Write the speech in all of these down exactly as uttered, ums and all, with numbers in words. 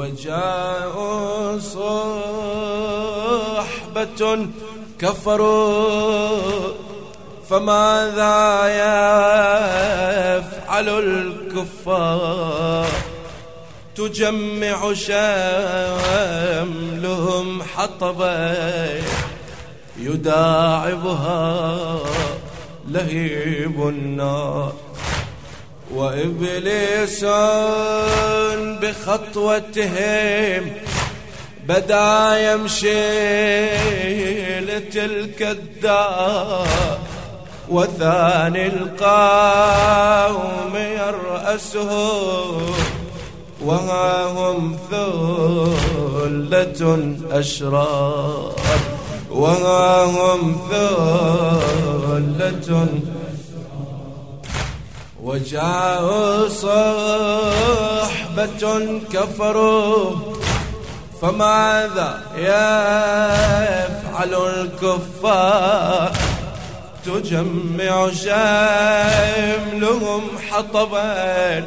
وجاءوا صحبة كفروا فماذا يفعل الكفار تجمع شملهم حطبا يداعبها لهيب النار وإبليس بخطوتهم بدا يمشي لتلك الدار وثاني القوم يرأسه وها هم ثلة أشرار وها هم ثلة وجاءوا صحبة كفروا فماذا يفعل الكفار تجمع شملهم حطبا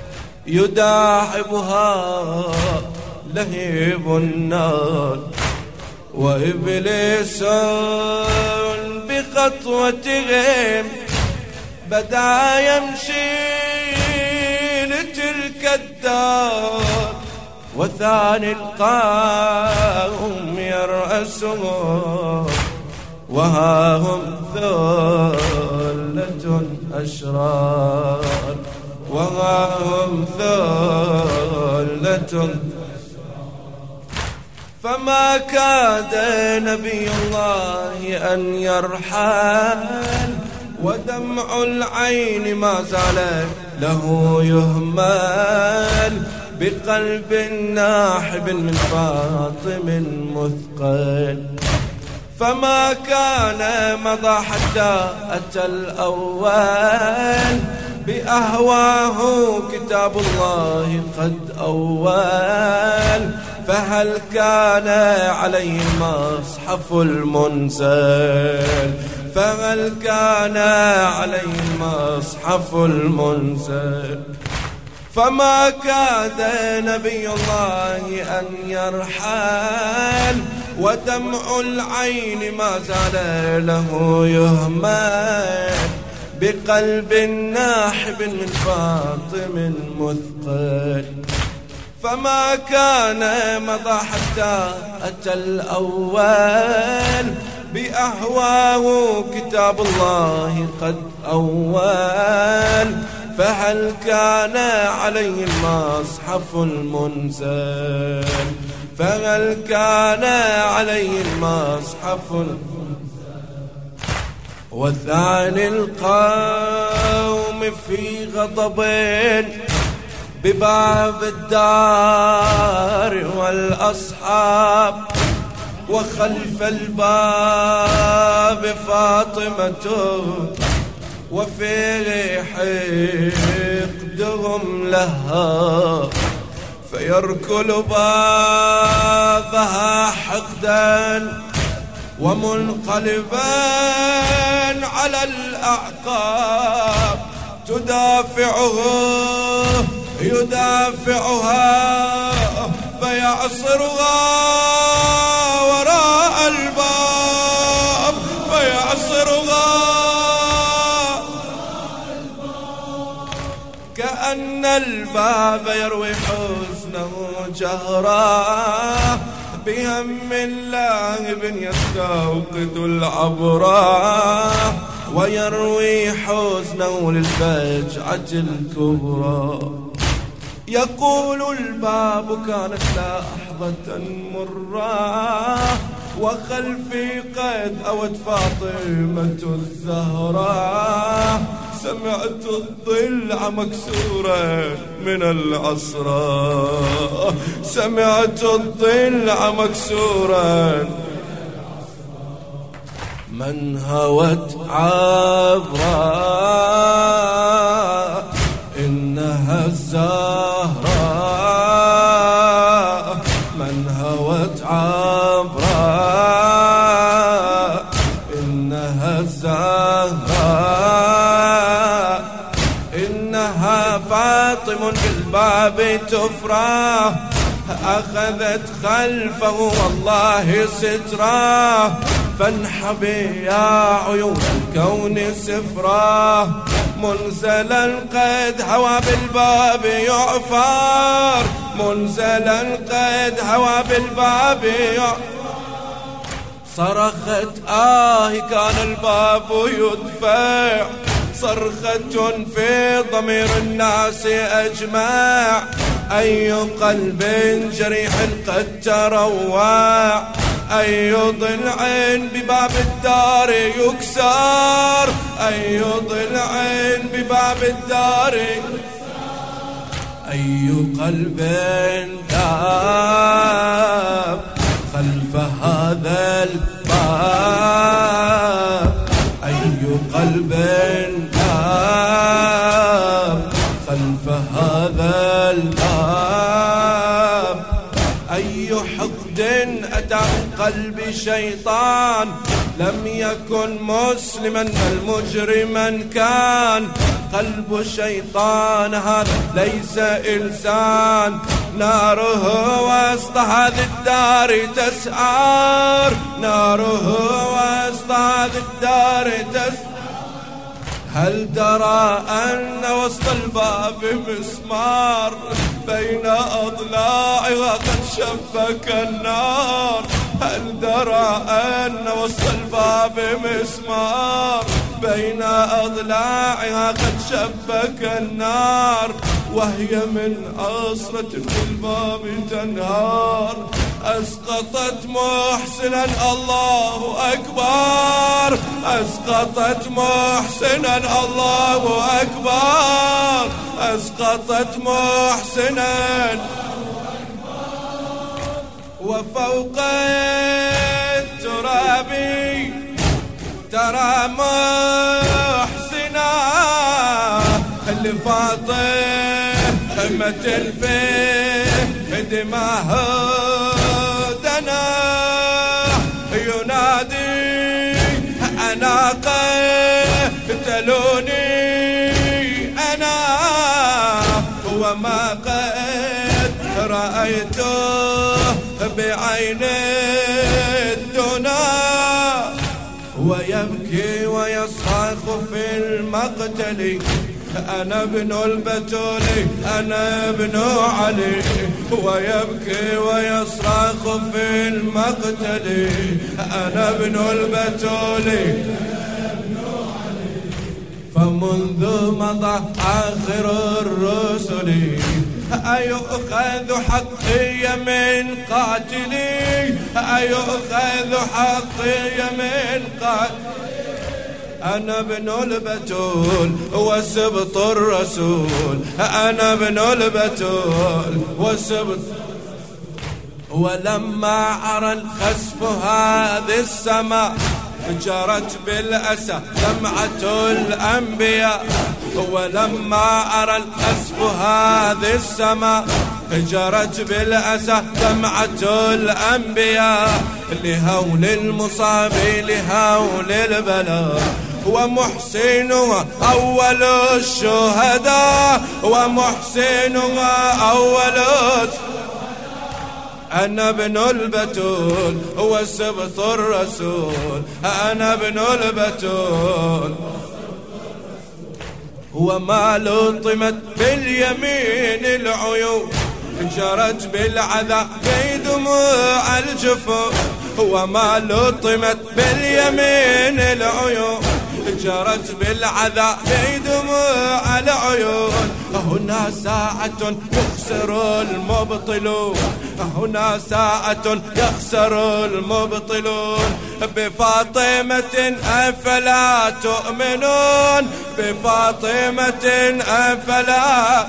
يداعبها لهيب النار وإبليس بخطوتهم بدا يمشي لتلك الدار وثاني القوم يرأسهم وها هم ثلة أشرار وها هم ثلة فما كاد نبي الله أن يرحل ودمع العين ما زال له يهمل بقلب ناحب من فاطم مثقل فما كان مضى حتى أتى الأول بأهواه كتاب الله قد أول فهل كان عليه المصحف المنزل فهل كان عليه المصحف المنزل فما كاد نبي الله أن يرحل ودمع العين ما زال له يهمل بقلب ناحب من فاطم مثقل فما كان مضى حتى أتى الأول بأهواه كتاب الله قد أول فهل كان عليه المصحف المنزل فهل كان عليه المصحف وثاني القوم في غضب بباب الدار والأصحاب وخلف الباب فاطمة وفي حقدهم لها فيركل بابها حقدا ومنقلبا على الأعقاب تدافعه يدافعها فيعصرها وراء الباب فيعصرها كأن الباب يروي حزنه جهرا بهم لاهب يستوقد العبرا ويروي حزنه للفجعة الكبرى يقول الباب كانت لحظة مرة وخلفي قد أوت فاطمة الزهراء سمعت الضلع مكسورا من العصرة سمعت الضلع مكسورا من هوت عبرا إنها الزهراء من هوت عبرا إنها الزهراء إنها فاطم بالباب تفرح أخذت خلفه والله ستراه، فانحبي يا عيون الكون سفراه، منزلا قد هوى بالباب يعفر، منزلا قد هوى بالباب يعفر. صرخت آه كان الباب يدفع، صرخة في ضمير الناس أجمع، أي قلب جريح قد تروع، أي ضلع بباب الدار يكسر، أي ضلع بباب الدار يكسر، أي قلب ذاب خلف هذا الباب، أي قلب ذاب خلف هذا الباب، أي حقد أتى من قلب شيطان، لم يكن مسلما بل مجرما كان، قلب الشيطان هذا ليس إنسان، ناره وسط هذه الدار تسعر، ناره وسط هذه الدار تسعر. هل ترى أن وسط الباب مسمار، بين أضلاعها قد شبك النار، هل ترى أن وسط الباب مسمار، بين أضلاعها قد شبك النار، وهي من أصرة الباب تنهار، أسقطت محسنا الله أكبر، أسقطت محسنا الله أكبر، أسقطت محسنا. وفوق التراب ترى محسنا لفاطمة في دماه دنا، ينادي أنا قتلوني أنا، وما قد رأيته بعين الدنا، ويبكي ويصرخ في المقتل أنا ابن البتول أنا ابن علي، ويبكي ويصرخ في المقتل أنا ابن البتول. فمنذ مضى آخر الرسل أيؤخذ حقي من قاتلي، أيؤخذ حقي من قاتلي، أنا ابن البتول وسبط الرسول، أنا ابن البتول وسبط. ولما أرى الخسف هذه السماء جرت بالأسى دمعة الأنبياء، ولما أرى الخسف هذه السماء جرت بالأسى دمعة الأنبياء، لهول المصاب لهول البلاء، ومحسنها أول الشهداء، ومحسنها أول الشهداء، أنا ابن البتول هو سبط الرسول، أنا ابن البتول. وما لطمت باليمين العيون جرت بالعذاب في دموع الجفون، وما لطمت باليمين العيون جرت بالعذاب في دموع العيون. هنا ساعة يخسر المبطلون، هنا ساعة يخسر المبطلون، بفاطمة أفلا تؤمنون، بفاطمة أفلا.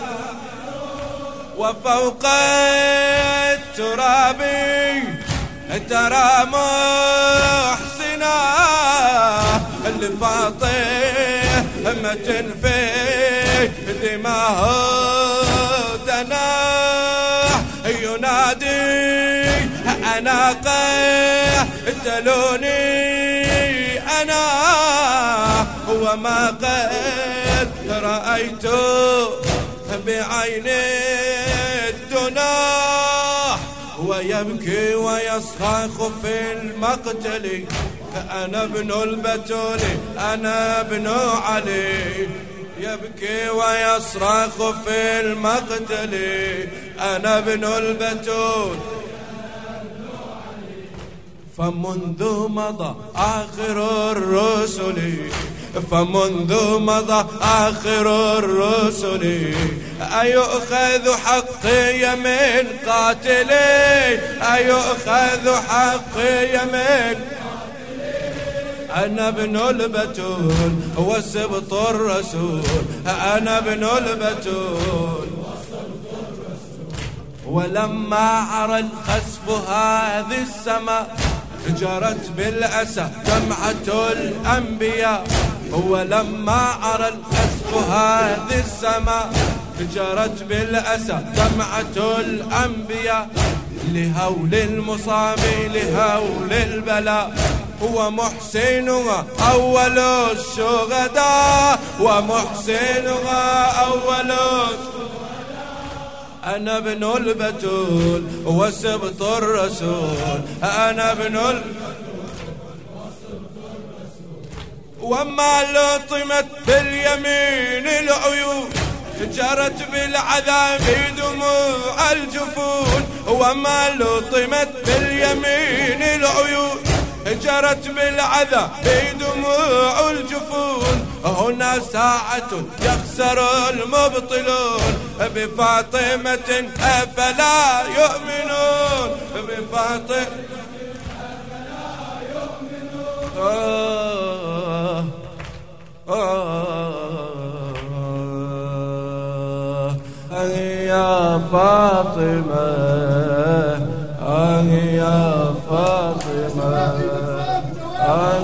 وفوق التراب ترى محسنا لفاطمة في دماه دنا، ينادي أنا قتلوني أنا، وما قد رأيت بعين الدنا. ويبكي ويصرخ في المقتل أنا ابن البتول أنا ابن علي يبكي ويصرخ في المقتل أنا ابن البتول فمنذ مضى آخر الرسل فمنذ مضى آخر الرسل أيؤخذ حقي من قاتلي أيؤخذ حقي من أنا ابن البتول وسبط الرسول أنا ابن البتول ولما عرى الخسف هذه السماء جرت بالأسى دمعة الأنبياء ولما عرى الخسف هذه السماء جرت بالأسى دمعة الأنبياء لهول المصاب لهول البلاء ومحسنها أول الشهداء ومحسنها أول أنا ابن البتول وسبط الرسول أنا ابن ال... وما لطمت باليمين العيون جرت بالعذاب دموع الجفون وما لطمت باليمين العيون جرت بالعذاب دموع الجفون هنا ساعة يخسر المبطلون بفاطمة أفلا يؤمنون بفاطمة أفلا يؤمنون آه آه يا فاطمة آه يا فاطمة آه